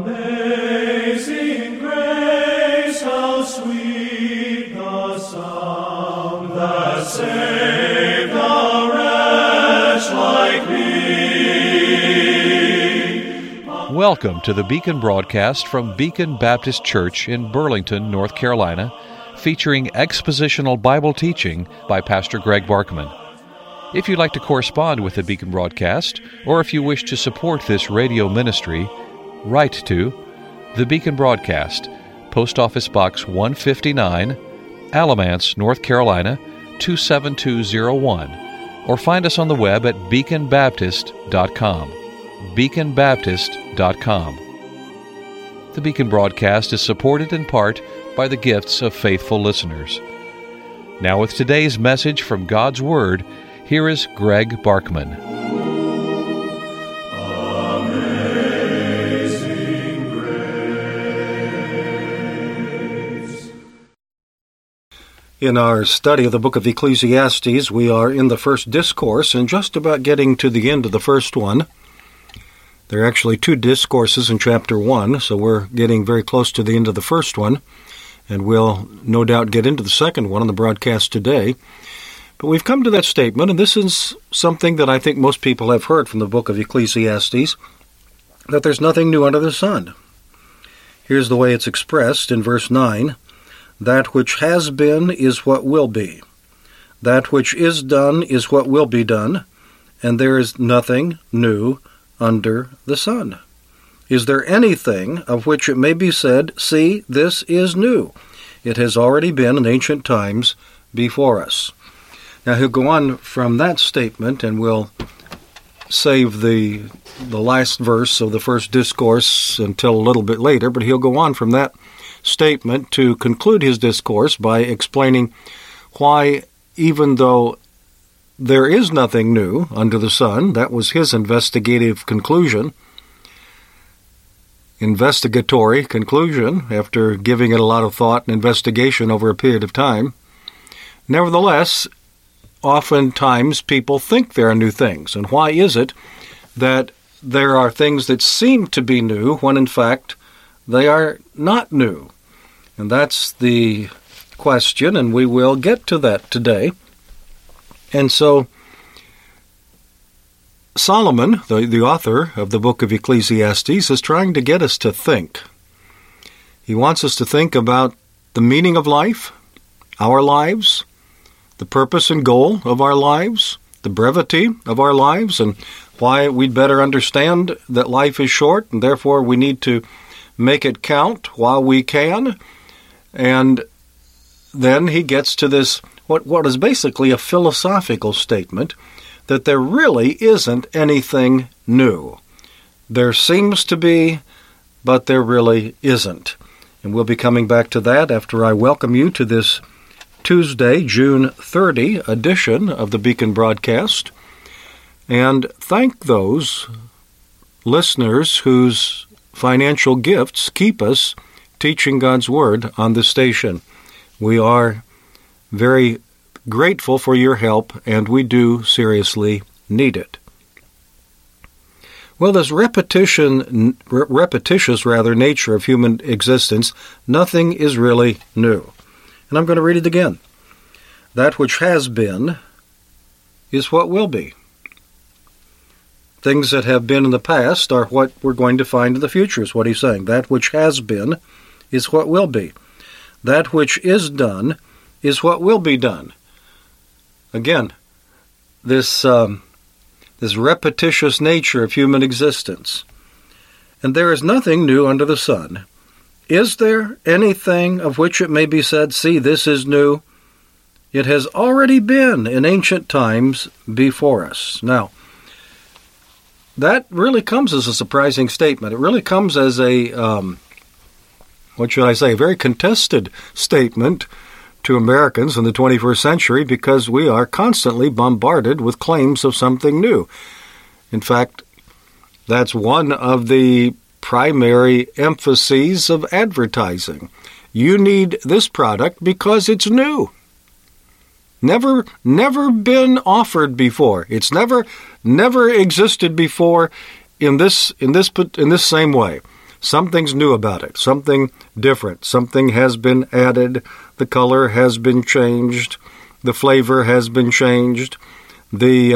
Amazing grace, how sweet the sound that saved a wretch like me. Welcome to the Beacon broadcast from Beacon Baptist Church in Burlington, North Carolina, featuring expositional Bible teaching by Pastor Greg Barkman. If you'd like to correspond with the Beacon broadcast, or if you wish to support this radio ministry, write to the Beacon Broadcast, Post Office Box 159, Alamance, North Carolina 27201, or find us on the web at beaconbaptist.com. beaconbaptist.com. The Beacon broadcast is supported in part by the gifts of faithful listeners. Now with today's message from God's Word, here is Greg Barkman. Amazing grace. In our study of the book of Ecclesiastes, we are in the first discourse and just about getting to the end of the first one. There are actually two discourses in chapter 1, so we're getting very close to the end of the first one, and we'll no doubt get into the second one on the broadcast today. But we've come to that statement, and this is something that I think most people have heard from the book of Ecclesiastes, that there's nothing new under the sun. Here's the way it's expressed in verse 9. That which has been is what will be. That which is done is what will be done, and there is nothing new under the sun. Is there anything of which it may be said, see, this is new? It has already been in ancient times before us. Now he'll go on from that statement, and we'll save the last verse of the first discourse until a little bit later, but he'll go on from that statement to conclude his discourse by explaining why, even though there is nothing new under the sun, that was his investigatory conclusion, after giving it a lot of thought and investigation over a period of time. Nevertheless, oftentimes people think there are new things. And why is it that there are things that seem to be new when in fact they are not new? And that's the question, and we will get to that today. And so Solomon, the author of the book of Ecclesiastes, is trying to get us to think. He wants us to think about the meaning of life, our lives, the purpose and goal of our lives, the brevity of our lives, and why we'd better understand that life is short, and therefore we need to make it count while we can. And then he gets to this, what is basically a philosophical statement, that there really isn't anything new. There seems to be, but there really isn't. And we'll be coming back to that after I welcome you to this Tuesday, June 30 edition of the Beacon broadcast, and thank those listeners whose financial gifts keep us teaching God's Word on this station. We are very grateful for your help, and we do seriously need it. Well, this repetitious nature of human existence, nothing is really new. And I'm going to read it again. That which has been is what will be. Things that have been in the past are what we're going to find in the future, is what he's saying. That which has been is what will be. That which is done is what will be done. Again, this repetitious nature of human existence. And there is nothing new under the sun. Is there anything of which it may be said, see, this is new? It has already been in ancient times before us. Now, that really comes as a surprising statement. It really comes as a, a very contested statement to Americans in the 21st century, because we are constantly bombarded with claims of something new. In fact, that's one of the primary emphases of advertising. You need this product because it's new. Never been offered before. It's never existed before in this same way. Something's new about it, something different, something has been added, the color has been changed, the flavor has been changed, the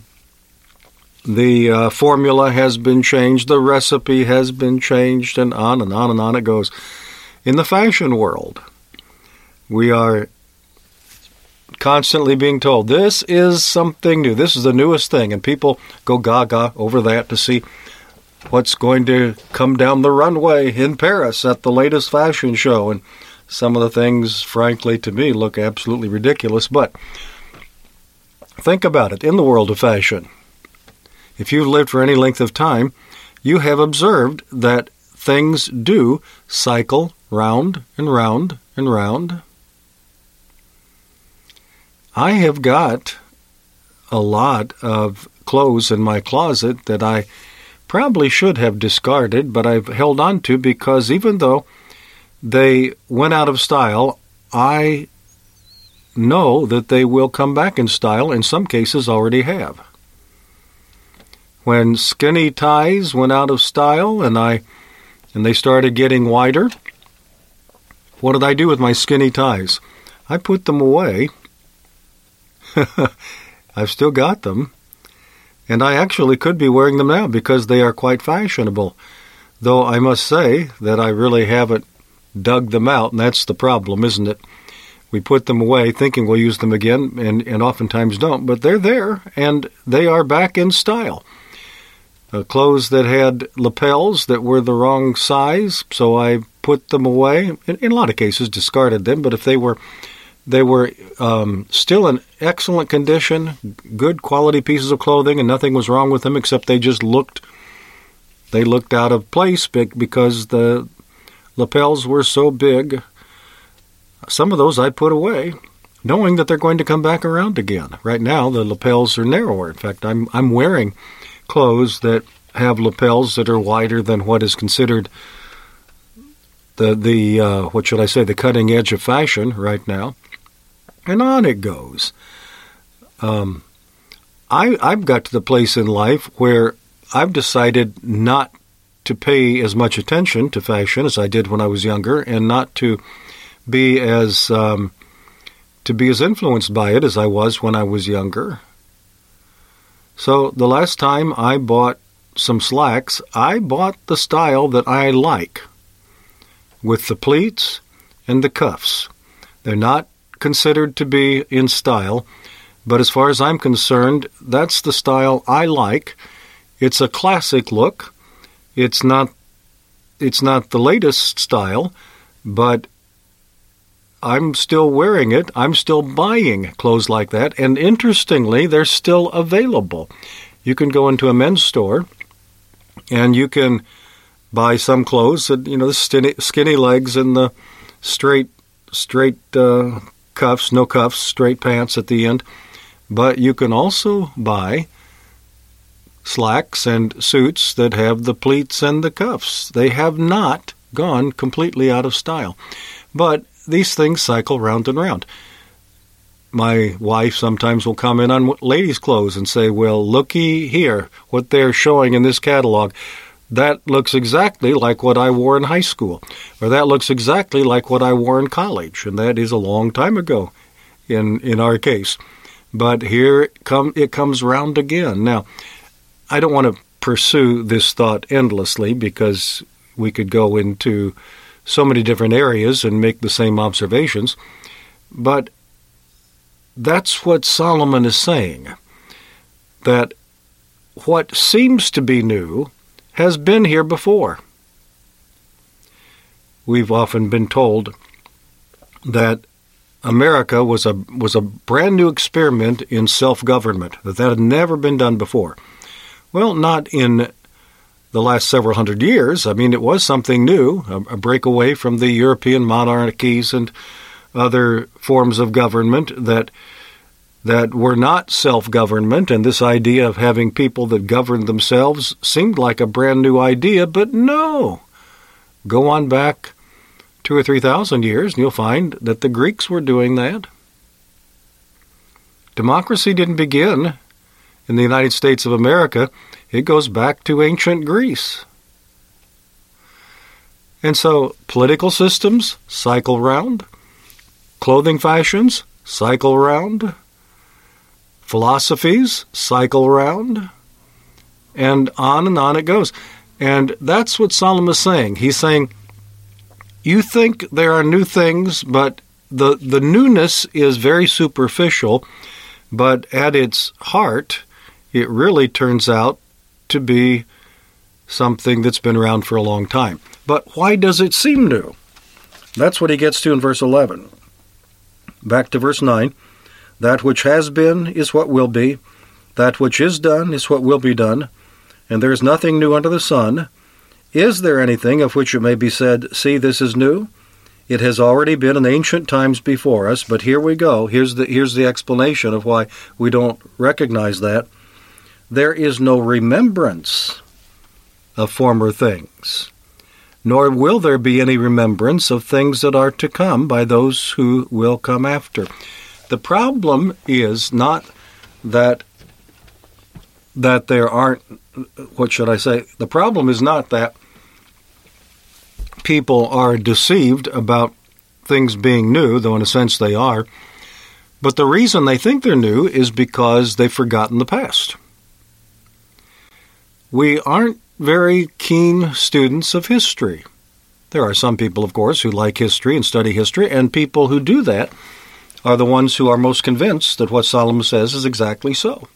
formula has been changed, the recipe has been changed, and on and on and on it goes. In the fashion world, we are constantly being told, this is something new, this is the newest thing, and people go gaga over that to see what's going to come down the runway in Paris at the latest fashion show. And some of the things, frankly, to me, look absolutely ridiculous. But think about it. In the world of fashion, if you've lived for any length of time, you have observed that things do cycle round and round and round. I have got a lot of clothes in my closet that I probably should have discarded, but I've held on to because even though they went out of style, I know that they will come back in style, in some cases already have. When skinny ties went out of style and they started getting wider, what did I do with my skinny ties? I put them away. I've still got them. And I actually could be wearing them now because they are quite fashionable. Though I must say that I really haven't dug them out, and that's the problem, isn't it? We put them away thinking we'll use them again, and oftentimes don't. But they're there, and they are back in style. Clothes that had lapels that were the wrong size, so I put them away. In a lot of cases, discarded them, but if they were still in excellent condition, good quality pieces of clothing, and nothing was wrong with them except they just looked out of place because the lapels were so big. Some of those I put away, knowing that they're going to come back around again. Right now, the lapels are narrower. In fact, I'm wearing clothes that have lapels that are wider than what is considered the cutting edge of fashion right now. And on it goes. I've got to the place in life where I've decided not to pay as much attention to fashion as I did when I was younger, and not to be as influenced by it as I was when I was younger. So the last time I bought some slacks, I bought the style that I like, with the pleats and the cuffs. They're not considered to be in style, but as far as I'm concerned, that's the style I like. It's a classic look. It's not the latest style, but I'm still wearing it. I'm still buying clothes like that, and interestingly, they're still available. You can go into a men's store, and you can buy some clothes that, the skinny legs and the straight cuffs, no cuffs, straight pants at the end. But you can also buy slacks and suits that have the pleats and the cuffs. They have not gone completely out of style. But these things cycle round and round. My wife sometimes will comment on ladies' clothes and say, well, looky here, what they're showing in this catalog. That looks exactly like what I wore in high school, or that looks exactly like what I wore in college, and that is a long time ago in our case. But here it comes round again. Now, I don't want to pursue this thought endlessly because we could go into so many different areas and make the same observations, but that's what Solomon is saying, that what seems to be new has been here before. We've often been told that America was a brand new experiment in self-government, that had never been done before. Well, not in the last several hundred years. I mean, it was something new, a breakaway from the European monarchies and other forms of government that were not self-government, and this idea of having people that governed themselves seemed like a brand new idea, but no. Go on back 2,000 or 3,000 years, and you'll find that the Greeks were doing that. Democracy didn't begin in the United States of America. It goes back to ancient Greece. And so political systems cycle round, clothing fashions cycle round, philosophies cycle round, and on it goes. And that's what Solomon is saying. He's saying, you think there are new things, but the newness is very superficial, but at its heart, it really turns out to be something that's been around for a long time. But why does it seem new? That's what he gets to in verse 11. Back to verse 9. That which has been is what will be. That which is done is what will be done. And there is nothing new under the sun. Is there anything of which it may be said, see, this is new? It has already been in ancient times before us, but here we go. Here's the explanation of why we don't recognize that. There is no remembrance of former things, nor will there be any remembrance of things that are to come by those who will come after. The problem is not that there aren't, what should I say? The problem is not that people are deceived about things being new, though in a sense they are, but the reason they think they're new is because they've forgotten the past. We aren't very keen students of history. There are some people, of course, who like history and study history, and people who do that are the ones who are most convinced that what Solomon says is exactly so.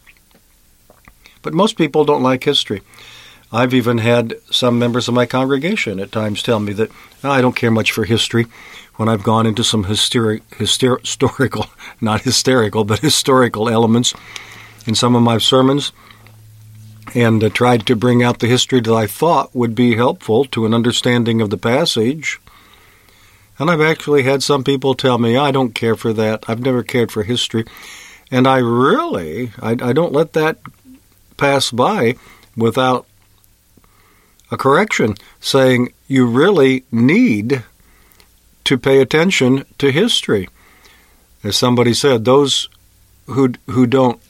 But most people don't like history. I've even had some members of my congregation at times tell me that I don't care much for history when I've gone into some historical, not hysterical, but historical elements in some of my sermons and tried to bring out the history that I thought would be helpful to an understanding of the passage. And I've actually had some people tell me, I don't care for that. I've never cared for history. And I don't let that pass by without a correction, saying you really need to pay attention to history. As somebody said, those who don't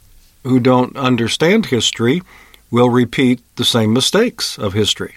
understand history will repeat the same mistakes of history.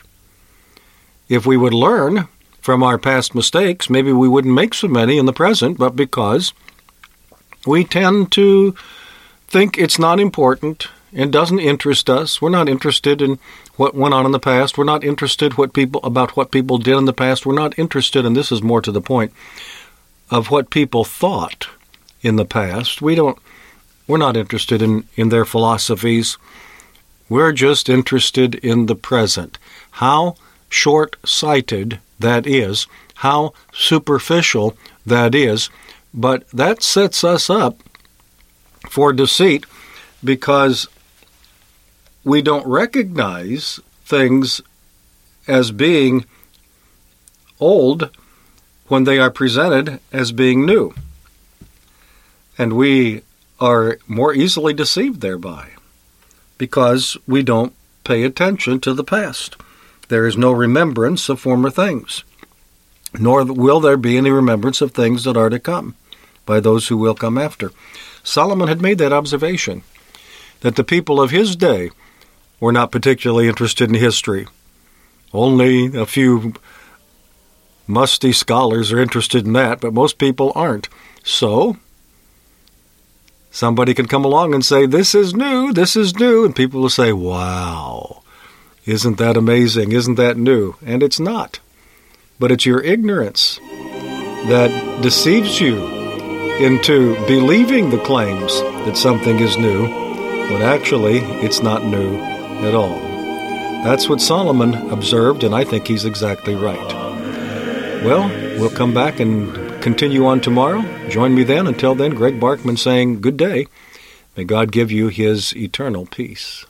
If we would learn from our past mistakes, maybe we wouldn't make so many in the present, but because we tend to think it's not important and doesn't interest us. We're not interested in what went on in the past. We're not interested about what people did in the past. We're not interested, and this is more to the point, of what people thought in the past. We're not interested in their philosophies. We're just interested in the present. How short-sighted that is, how superficial that is, but that sets us up for deceit because we don't recognize things as being old when they are presented as being new. And we are more easily deceived thereby because we don't pay attention to the past. There is no remembrance of former things, nor will there be any remembrance of things that are to come by those who will come after. Solomon had made that observation, that the people of his day were not particularly interested in history. Only a few musty scholars are interested in that, but most people aren't. So, somebody can come along and say, this is new, and people will say, wow, isn't that amazing, isn't that new? And it's not. But it's your ignorance that deceives you into believing the claims that something is new, but actually it's not new at all. That's what Solomon observed, and I think he's exactly right. Well, we'll come back and continue on tomorrow. Join me then. Until then, Greg Barkman saying good day. May God give you his eternal peace.